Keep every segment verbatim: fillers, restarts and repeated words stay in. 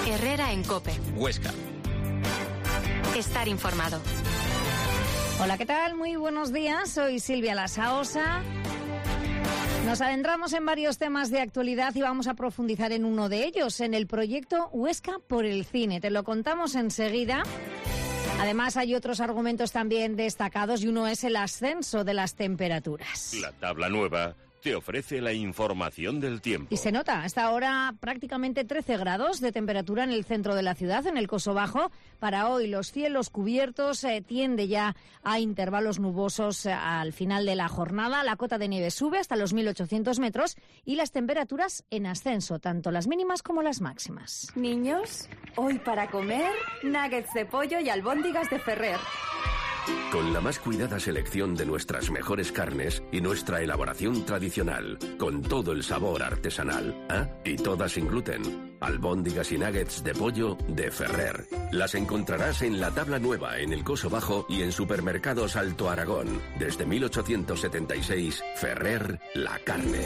Herrera en COPE. Huesca. Estar informado. Hola, ¿qué tal? Muy buenos días. Soy Silvia Lasaosa. Nos adentramos en varios temas de actualidad y vamos a profundizar en uno de ellos, en el proyecto Huesca por el cine. Te lo contamos enseguida. Además, hay otros argumentos también destacados y uno es el ascenso de las temperaturas. La tabla nueva te ofrece la información del tiempo. Y se nota, hasta ahora prácticamente trece grados de temperatura en el centro de la ciudad, en el Coso Bajo. Para hoy los cielos cubiertos, eh, tiende ya a intervalos nubosos eh, al final de la jornada. La cota de nieve sube hasta los mil ochocientos metros y las temperaturas en ascenso, tanto las mínimas como las máximas. Niños, hoy para comer, nuggets de pollo y albóndigas de Ferrer. Con la más cuidada selección de nuestras mejores carnes y nuestra elaboración tradicional, con todo el sabor artesanal, ¿ah? Y todas sin gluten. Albóndigas y nuggets de pollo de Ferrer. Las encontrarás en la tabla nueva en el Coso Bajo y en supermercados Alto Aragón. Desde mil ochocientos setenta y seis, Ferrer, la carne.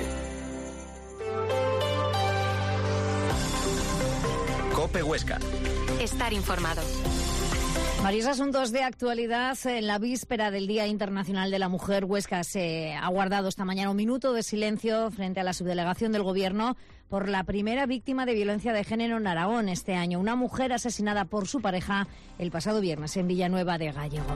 COPE Huesca. Estar informado. Varios asuntos de actualidad. En la víspera del Día Internacional de la Mujer, Huesca se ha guardado esta mañana un minuto de silencio frente a la subdelegación del Gobierno por la primera víctima de violencia de género en Aragón este año, una mujer asesinada por su pareja el pasado viernes en Villanueva de Gállego.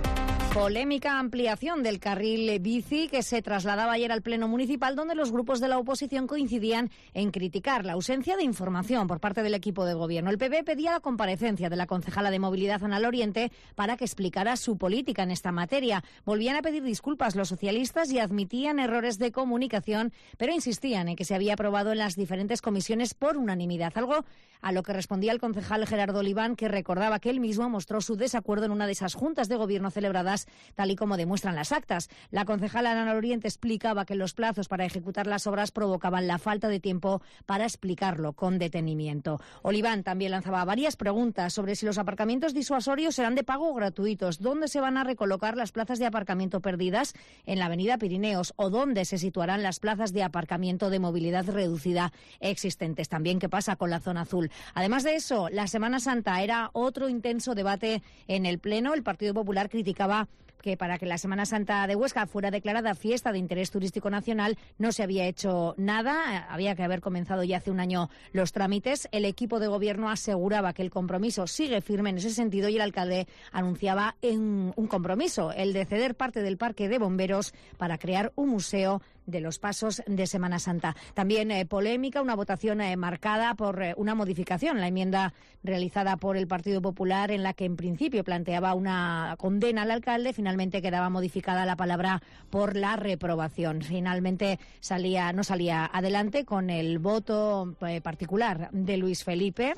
Polémica ampliación del carril bici que se trasladaba ayer al Pleno Municipal, donde los grupos de la oposición coincidían en criticar la ausencia de información por parte del equipo de gobierno. El P B pedía la comparecencia de la concejala de Movilidad Ana Loriente para que explicara su política en esta materia. Volvían a pedir disculpas los socialistas y admitían errores de comunicación, pero insistían en que se había aprobado en las diferentes comisiones por unanimidad, algo a lo que respondía el concejal Gerardo Oliván, que recordaba que él mismo mostró su desacuerdo en una de esas juntas de gobierno celebradas tal y como demuestran las actas. La concejala Ana Loriente explicaba que los plazos para ejecutar las obras provocaban la falta de tiempo para explicarlo con detenimiento. Oliván también lanzaba varias preguntas sobre si los aparcamientos disuasorios serán de pago o gratuitos, dónde se van a recolocar las plazas de aparcamiento perdidas en la avenida Pirineos o dónde se situarán las plazas de aparcamiento de movilidad reducida existentes. También qué pasa con la zona azul. Además de eso, la Semana Santa era otro intenso debate en el Pleno. El Partido Popular criticaba que para que la Semana Santa de Huesca fuera declarada fiesta de interés turístico nacional no se había hecho nada, había que haber comenzado ya hace un año los trámites. El equipo de gobierno aseguraba que el compromiso sigue firme en ese sentido y el alcalde anunciaba en un compromiso, el de ceder parte del parque de bomberos para crear un museo de los pasos de Semana Santa. También eh, polémica, una votación eh, marcada por eh, una modificación, la enmienda realizada por el Partido Popular en la que en principio planteaba una condena al alcalde, finalmente quedaba modificada la palabra por la reprobación. Finalmente salía, no salía adelante con el voto eh, particular de Luis Felipe.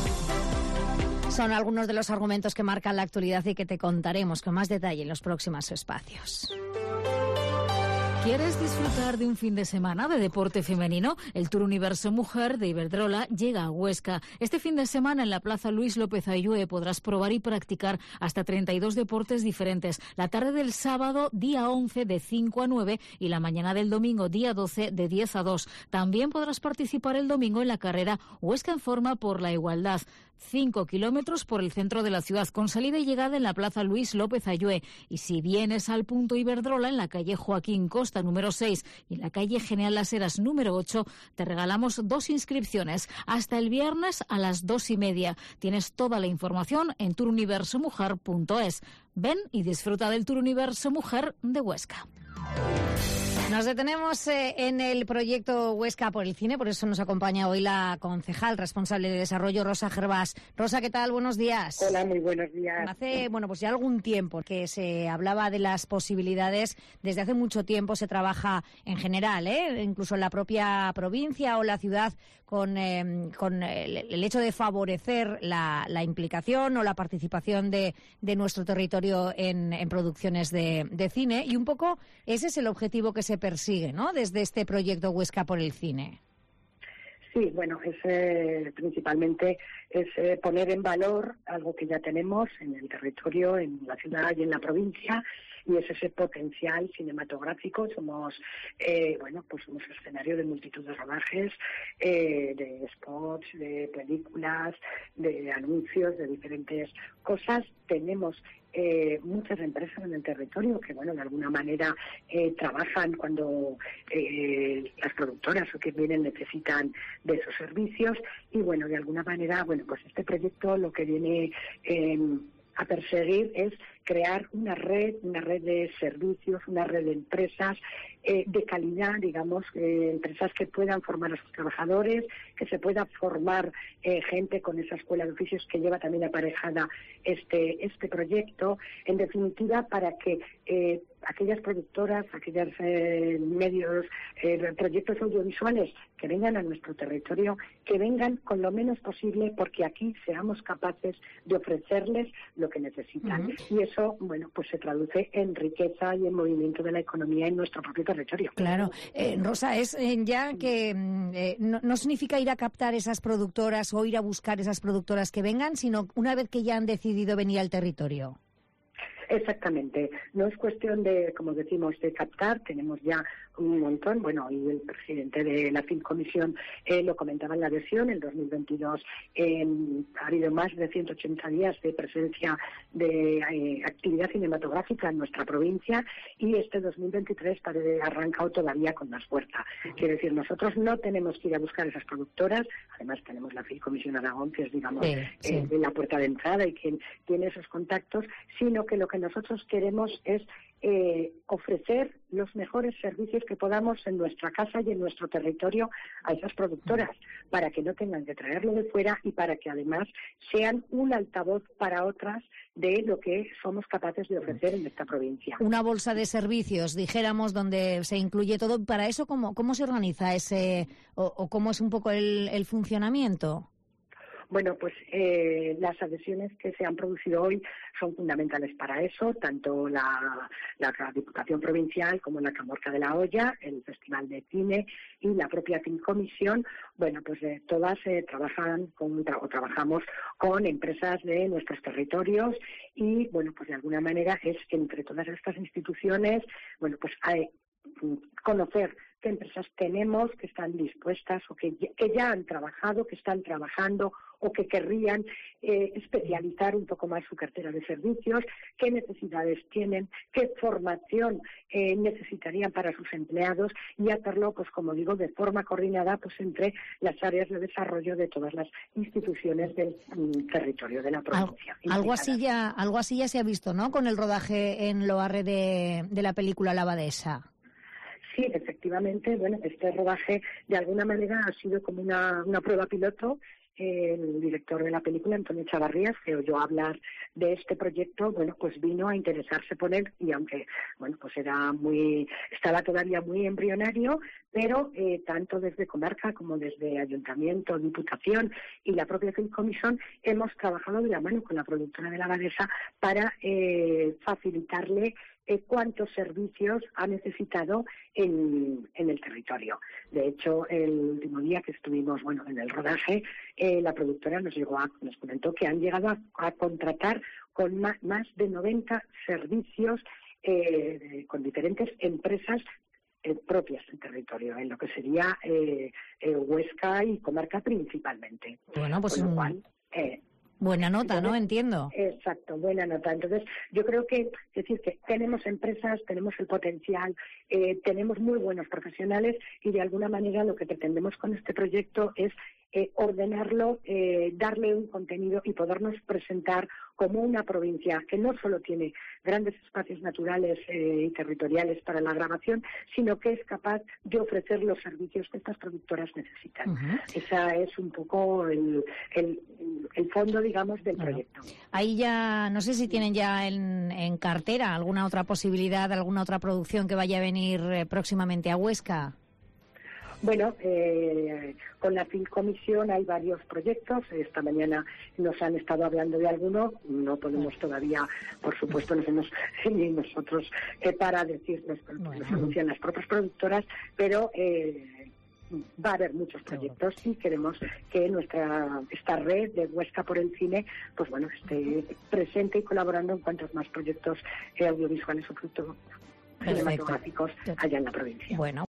Son algunos de los argumentos que marcan la actualidad y que te contaremos con más detalle en los próximos espacios. ¿Quieres disfrutar de un fin de semana de deporte femenino? El Tour Universo Mujer de Iberdrola llega a Huesca. Este fin de semana en la Plaza Luis López Ayllue podrás probar y practicar hasta treinta y dos deportes diferentes. La tarde del sábado, día once, de cinco a nueve y la mañana del domingo, día doce, de diez a dos. También podrás participar el domingo en la carrera Huesca en Forma por la Igualdad. cinco kilómetros por el centro de la ciudad, con salida y llegada en la Plaza Luis López Ayllue. Y si vienes al punto Iberdrola, en la calle Joaquín Costa número seis y en la calle General Las Heras número ocho, te regalamos dos inscripciones hasta el viernes a las dos y media. Tienes toda la información en tour universo mujer punto es. Ven y disfruta del Tour Universo Mujer de Huesca. Nos detenemos eh, en el proyecto Huesca por el cine, por eso nos acompaña hoy la concejal responsable de desarrollo, Rosa Gervás. Rosa, ¿qué tal? Buenos días. Hola, muy buenos días. Hace, bueno, pues ya algún tiempo que se hablaba de las posibilidades, desde hace mucho tiempo se trabaja en general, ¿eh? Incluso en la propia provincia o la ciudad, con, eh, con el, el hecho de favorecer la, la implicación o la participación de, de nuestro territorio en, en producciones de, de cine, y un poco ese es el objetivo que se persigue, ¿no?, desde este proyecto Huesca por el cine. Sí, bueno, es eh, principalmente es eh, poner en valor algo que ya tenemos en el territorio, en la ciudad y en la provincia, y es ese potencial cinematográfico. Somos, eh, bueno, pues somos escenario de multitud de rodajes, eh, de spots, de películas, de anuncios, de diferentes cosas. Tenemos eh, muchas empresas en el territorio que, bueno, de alguna manera eh, trabajan cuando eh, las productoras o que vienen necesitan de esos servicios y, bueno, de alguna manera, bueno, pues este proyecto lo que viene eh, a perseguir es crear una red, una red de servicios, una red de empresas eh, de calidad, digamos, eh, empresas que puedan formar a sus trabajadores, que se pueda formar eh, gente con esa escuela de oficios que lleva también aparejada este este proyecto, en definitiva, para que eh, aquellas productoras, aquellos eh, medios, eh, proyectos audiovisuales que vengan a nuestro territorio, que vengan con lo menos posible, porque aquí seamos capaces de ofrecerles lo que necesitan. Uh-huh. Y eso, bueno, pues se traduce en riqueza y en movimiento de la economía en nuestro propio territorio. Claro. Eh, Rosa, es eh, ya que eh, no, no significa ir a captar esas productoras o ir a buscar esas productoras que vengan, sino una vez que ya han decidido venir al territorio. Exactamente. No es cuestión de, como decimos, de captar. Tenemos ya un montón. Bueno, y el presidente de la Filcomisión eh, lo comentaba en la versión. En dos mil veintidós eh, ha habido más de ciento ochenta días de presencia de eh, actividad cinematográfica en nuestra provincia y este dos mil veintitrés ha arrancado todavía con más fuerza. Quiere decir, nosotros no tenemos que ir a buscar esas productoras. Además, tenemos la Filcomisión Aragón, que es, digamos, sí, sí. Eh, la puerta de entrada y quien tiene esos contactos, sino que lo que nosotros queremos es eh, ofrecer los mejores servicios que podamos en nuestra casa y en nuestro territorio a esas productoras, para que no tengan que traerlo de fuera y para que además sean un altavoz para otras de lo que somos capaces de ofrecer en esta provincia. Una bolsa de servicios, dijéramos, donde se incluye todo. Para eso, ¿cómo, cómo se organiza ese o, o cómo es un poco el, el funcionamiento? Bueno, pues eh, las adhesiones que se han producido hoy son fundamentales para eso, tanto la, la Diputación Provincial como la Camorca de la Olla, el Festival de Cine y la propia Filcomisión. Bueno, pues eh, todas eh, trabajan con, tra- o trabajamos con empresas de nuestros territorios y, bueno, pues de alguna manera es entre todas estas instituciones, bueno, pues hay conocer qué empresas tenemos que están dispuestas o que, que ya han trabajado, que están trabajando o que querrían eh, especializar un poco más su cartera de servicios, qué necesidades tienen, qué formación eh, necesitarían para sus empleados y hacerlo, pues como digo, de forma coordinada pues entre las áreas de desarrollo de todas las instituciones del um, territorio de la provincia. Al, algo así ya, algo así ya se ha visto, ¿no? Con el rodaje en Loarre de, de la película La Abadesa. Sí, efectivamente, bueno, este rodaje de alguna manera ha sido como una, una prueba piloto. El director de la película, Antonio Chavarrías, que oyó hablar de este proyecto, bueno, pues vino a interesarse por él y aunque, bueno, pues era muy, estaba todavía muy embrionario, pero eh, tanto desde Comarca como desde Ayuntamiento, Diputación y la propia Filcomisión hemos trabajado de la mano con la productora de La Abadesa para eh, facilitarle eh, cuántos servicios ha necesitado en, en el territorio. De hecho, el último día que estuvimos, bueno, en el rodaje, eh, la productora nos llegó a, nos comentó que han llegado a, a contratar con más, más de noventa servicios eh, con diferentes empresas eh, propias del territorio, en lo que sería eh, eh, Huesca y Comarca principalmente. Bueno, pues con lo cual, eh, buena nota, entonces, ¿no? Entiendo. Exacto, buena nota. Entonces, yo creo que, es decir, que tenemos empresas, tenemos el potencial, eh, tenemos muy buenos profesionales y de alguna manera lo que pretendemos con este proyecto es eh, ordenarlo, eh, darle un contenido y podernos presentar como una provincia que no solo tiene grandes espacios naturales eh, y territoriales para la grabación, sino que es capaz de ofrecer los servicios que estas productoras necesitan. Uh-huh. Esa es un poco el, el, el fondo, digamos, del bueno, proyecto. Ahí ya, no sé si tienen ya en, en cartera alguna otra posibilidad, alguna otra producción que vaya a venir eh, próximamente a Huesca. Bueno, eh, con la Filcomisión hay varios proyectos. Esta mañana nos han estado hablando de alguno. No podemos todavía, por supuesto, no somos ni nosotros eh, para decirles, bueno. Nos anuncian las propias productoras, pero eh, va a haber muchos proyectos y queremos que nuestra esta red de Huesca por el cine, pues bueno, esté presente y colaborando en cuantos más proyectos eh, audiovisuales o productos cinematográficos haya en la provincia. Bueno.